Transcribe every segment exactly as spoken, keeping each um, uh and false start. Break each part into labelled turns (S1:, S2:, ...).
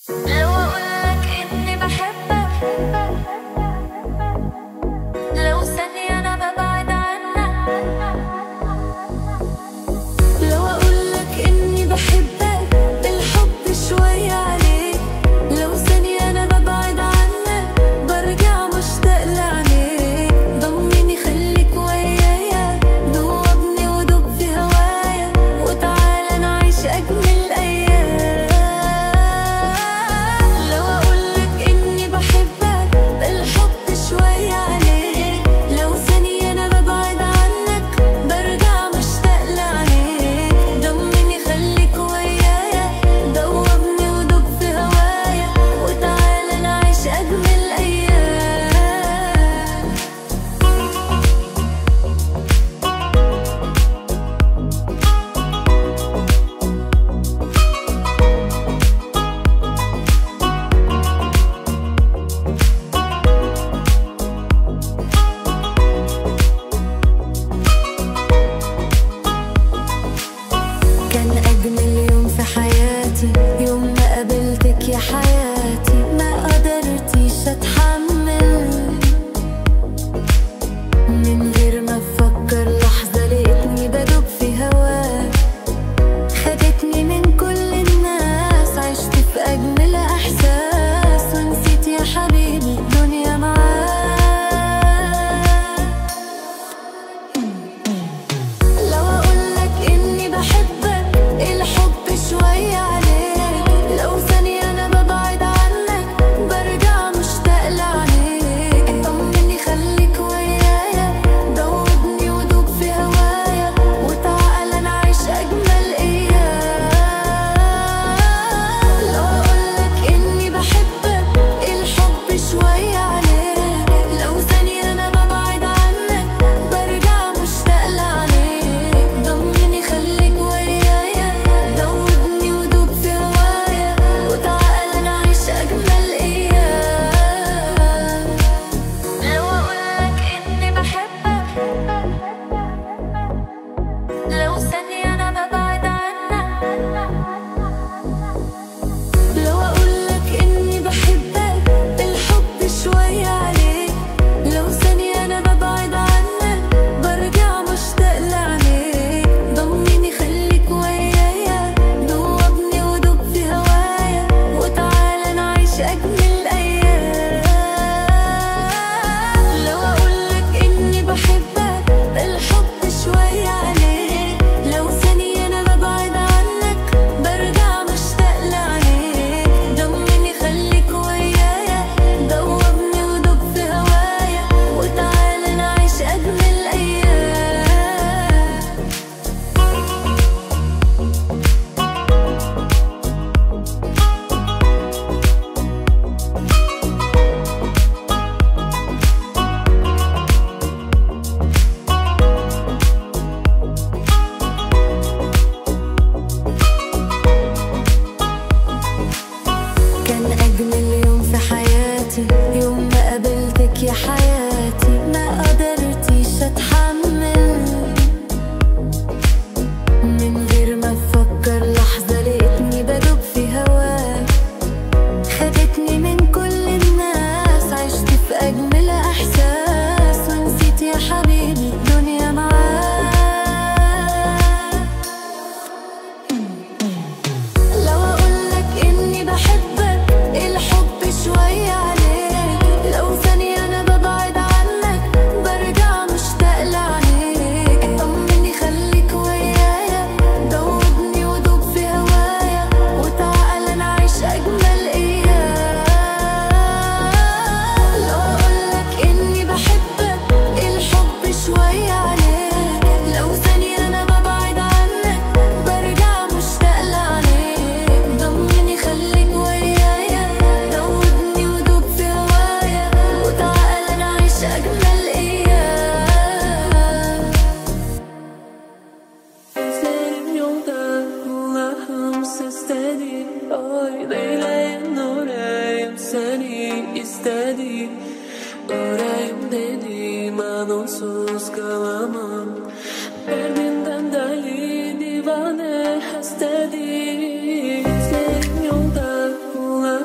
S1: لو أقولك إني بحبك، لو ثانية أنا ببعد عنك. لو أقولك إني بحبك بالحب شوية عليك، لو ثانية أنا ببعد عنك برجع مشتاق لعينيك. ضمني خليك ويايا، دوبني ودوب في هوايا، وتعالى نعيش أجمل أيام. لو أقولك إني بحبك بالحب شوية عليك، لو ثانية أنا ببعد عنك برجع مشتاق لعينيك. ضمني خليك ويايا، دوبني ودوب في هوايا، وتعالى نعيش أجمل أيام. كان أجمل يوم في حياتي يوم ما قابلتك يا حياتي. ما قدرتيش أتحمل من غير ما أفكر لحظة، لقيتني بدوب في هواك. خدتني من كل الناس، عشت في أجمل إحساس، ونسيت يا حبيبي الدنيا معاك. لو أقولك إني بحبك الحب شوية عليك، لو ثانية أنا ببعد عنك برجع مشتاق لعينيك. طمني خليك ويايا، دوبني ودوب في هوايا، وتعالى نعيش أجمل أيام. لو أقولك إني بحبك الحب شوية عليك، لو ثانية أنا ببعد عنك برجع مشتاق لعينيك. ضمني خليك ويايا، دوبني ودوب في هوايا، وتعالى نعيش أجمل أيام. لو أقولك إني بحبك، لو ثانية أنا ببعد عنك. لو أقولك إني بحبك بالحب شوية عليك، لو ثانية أنا ببعد عنك برجع مشتاق لعينيك. ضمني خليك ويايا، دوبني ودوب في هوايا، وتعالى نعيش أجمل أيام. لو أقولك إني بحبك بالحب شوية عليك، لو ثانية أنا ببعد عنك برجع مشتاق لعينيك. ضمني خليك ويايا، دوبني ودوب في هوايا، وتعالى نعيش أجمل أيام. كان أجمل يوم في حياتي يوم ما قابلتك يا حياتي. ما قدرتيش أتحمل من غير ما أفكر لحظة، لقيتني بدوب في هواك. خدتني من كل الناس، عشت في أجمل إحساس، ونسيت يا حبيبي الدنيا معاك. لو أقولك إني بحبك الحب شوية عليك، لو ثانية أنا ببعد عنك برجع مشتاق لعينيك. طمني خليك ويايا، دوبني ودوب في هوايا، وتعالى نعيش أجمل أيام. لو أقولك إني بحبك الحب شوية عليك، لو ثانية أنا ببعد عنك برجع مشتاق لعينيك. ضمني خليك ويايا، دوبني ودوب في هوايا، وتعالى نعيش أجمل أيام.
S2: Gözlerim yolda, kulağım sesleri. Oy Leyla'yım orayım, seni istedi. Orayım dedim, an onsuz kalamam. Derdinden deli divane hastedi. Gözlerim yolda, kulağım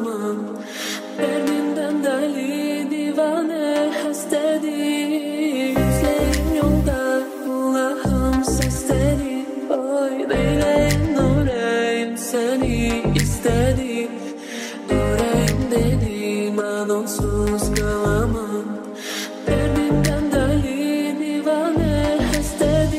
S2: kalamam. Derdimden deli divane hastadır. Gözlerim yolda kulağım sesleri. Oy neyleyin orayım seni istedim. Orayım dedim an onsuz kalamam. Derdimden deli divane hastadır.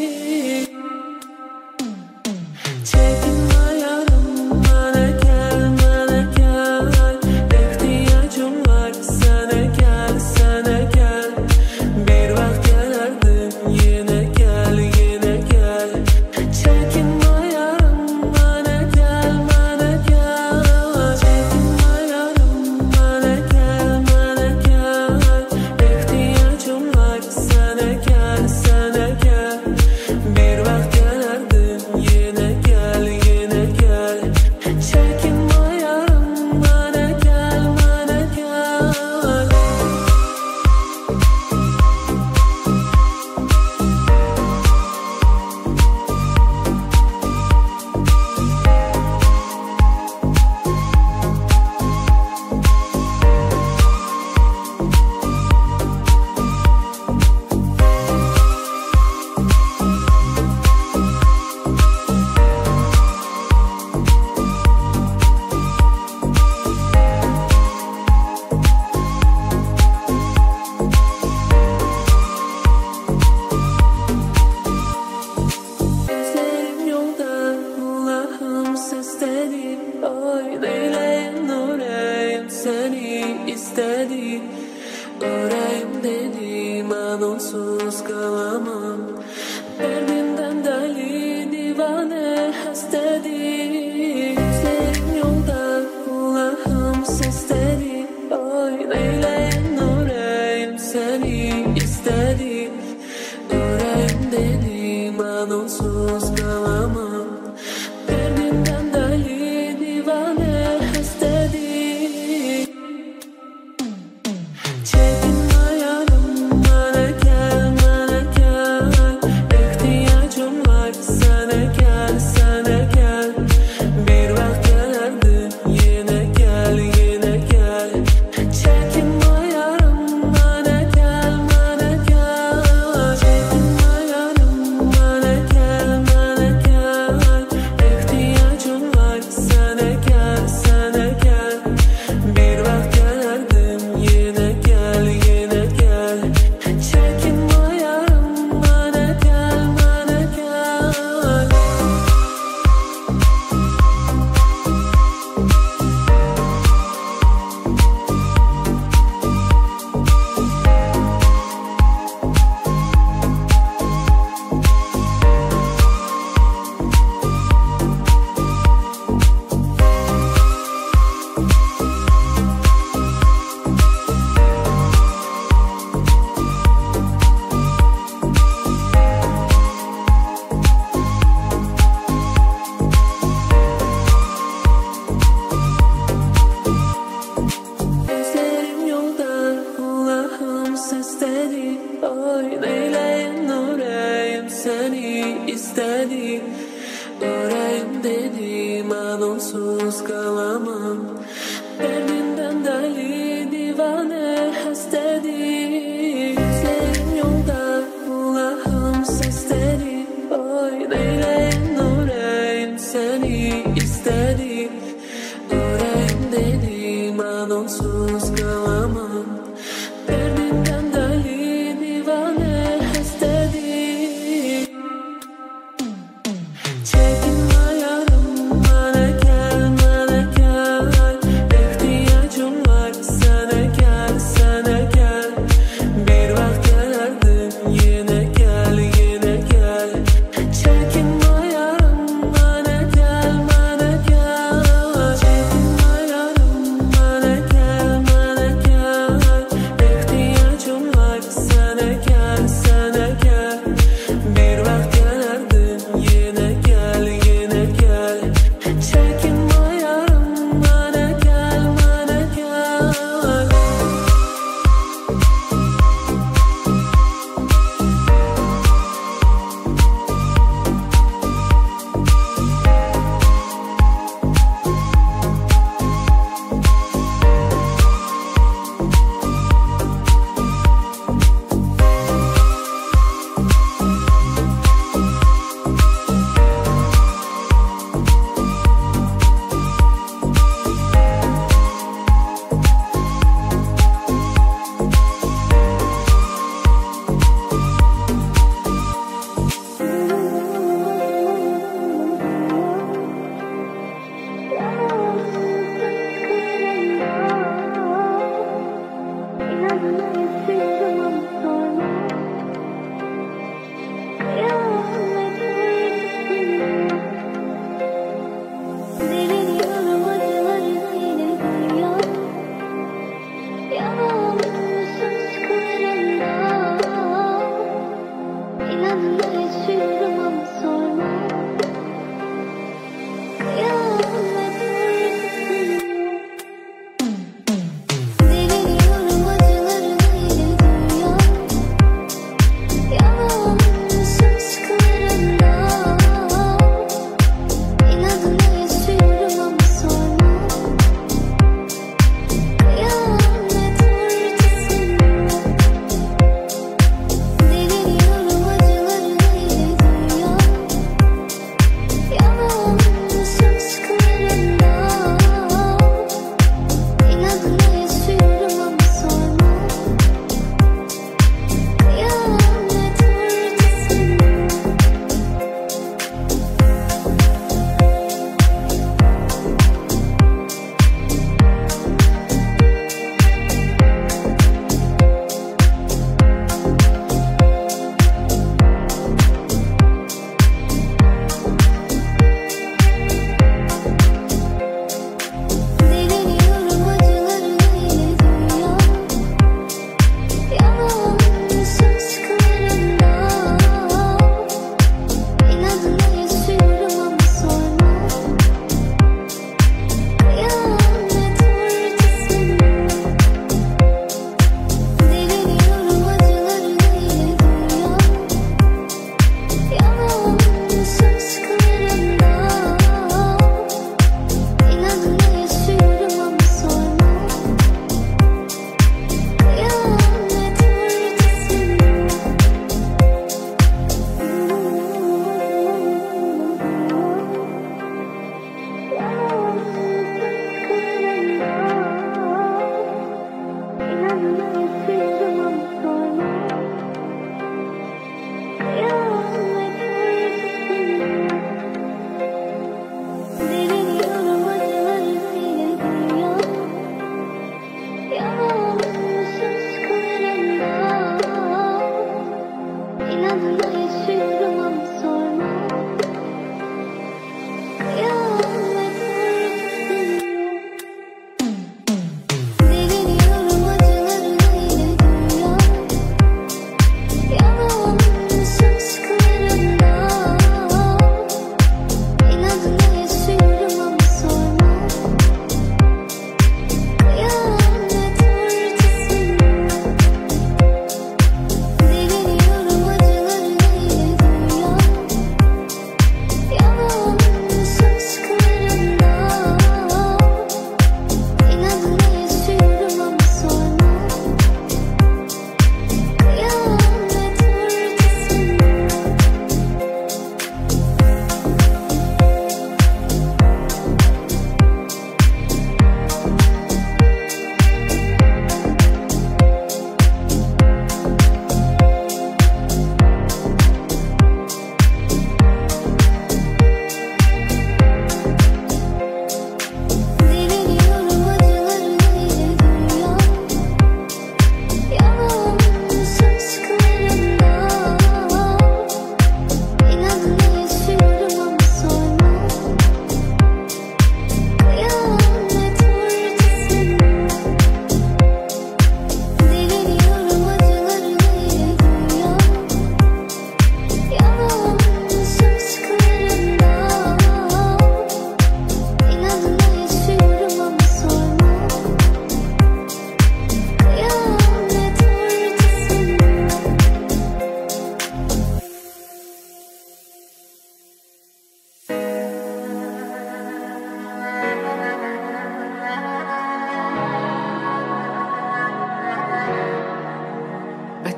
S2: Çekinme yarım bana gel bana gel. İhtiyacım var sana gel sana gel. Bir vakit gelerdim yine gel yine gel. Çekinme yarım bana gel bana gel. Çekinme yarım bana gel bana gel. İhtiyacım var sana gel sana gel. Bir vakit gelerdim yine gel yine gel. Çekinme yarım bana gel bana gel. Gözlerim yolda kulağım sesleri. Oy neyleyin orayım seni istedim. Orayım dedim an onsuz kalamam. Derdimden deli divane hastadır. Gözlerim yolda kulağım sesleri. Oy neyleyin orayım seni istedim. Orayım dedim an onsuz kalamam. Derdimden deli divane hastadır. Çekinme yarım bana gel bana gel. İhtiyacım var sana gel sana gel. Bir vakit gelerdim yine gel yine gel. Çekinme yarım bana gel bana gel. Çekinme yarım bana gel bana gel. İhtiyacım var sana gel sana gel. Bir vakit gelerdim yine gel yine gel. Çekinme yarım bana gel bana gel. Gözlerim yolda kulağım sesleri. Oy neyleyin orayım seni istedim. Orayım dedim an onsuz kalamam. Derdimden deli divane hastadır. Gözlerim yolda kulağım sesleri. Oy neyleyin orayım seni istedim. Orayım dedim an onsuz kalamam. Derdimden deli divane hastadır. Çekinme yarım bana gel bana gel. İhtiyacım var sana gel sana gel. Bir vakit gelerdim yine gel yine gel. Çekinme yarım bana gel bana gel. Çekinme yarım bana gel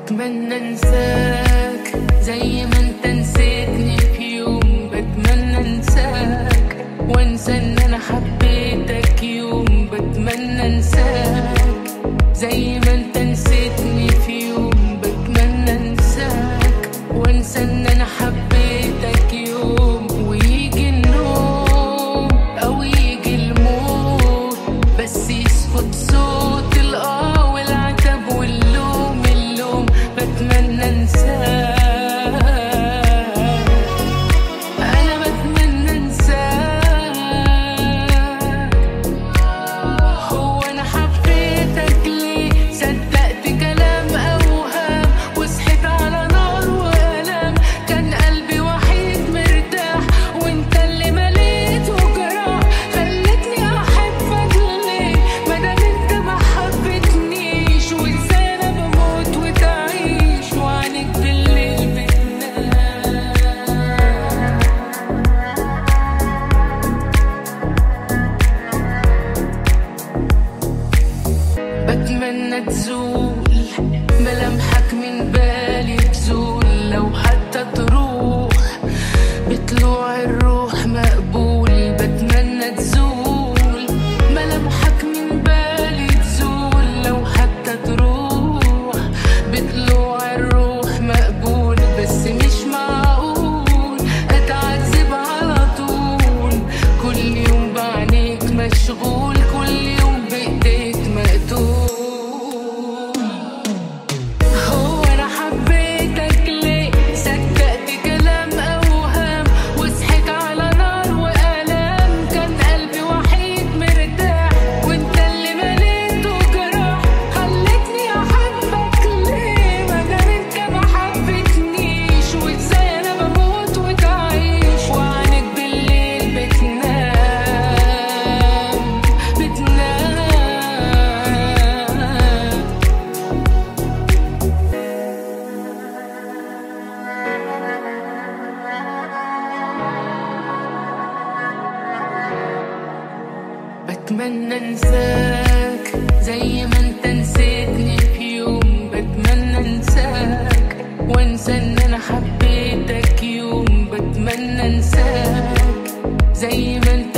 S2: بتمنى انساك زي ما انت نسيتني في يوم. بتمنى انساك وانسى ان انا حبيتك يوم. بتمنى انساك زي ما انت نسيتني في يوم. بتمنى انساك وانسى ان انا حبيتك يوم. ويجي النوم او يجي الموت بس يسكت صوت الاه والعتب واللوم اللوم. بتمنى انساك انا بتمنى انساك. هو انا حبيتك ليه؟ صدقت كلام اوهام وصحيت على نار والام. كان قلبي وحيد مرتاح وانت اللي مليت وجراح. خلتني احبك ليه مادام انت ما حبتنيش؟ وازاي انا بموت وتعيش وعنك بالليل بتنام. بتمنى تزول ملامحك من بالي تزول. لو حتى تروح بطلوع الروح مقبول. بتمنى تزول ملامحك من بالي تزول. لو حتى تروح بطلوع الروح مقبول. بس مش معقول اتعذب على طول. كل يوم بعينيك مشغول. كل يوم بايديك مقتول. هو انا حبيتك ليه؟ صدقت كلام اوهام وصحيت على نار والام. كان قلبي وحيد مرتاح وانت اللي مليته جراح. خلتني احبك ليه مادام انت ما حبتنيش؟ وازاي انا بموت وتعيش وعنك بالليل بتنام بتنام. بتمنى انساك زي ما انت نسيتني في يوم. بتمنى انساك وانسى ان انا حبيتك يوم. بتمنى انساك زي ما انت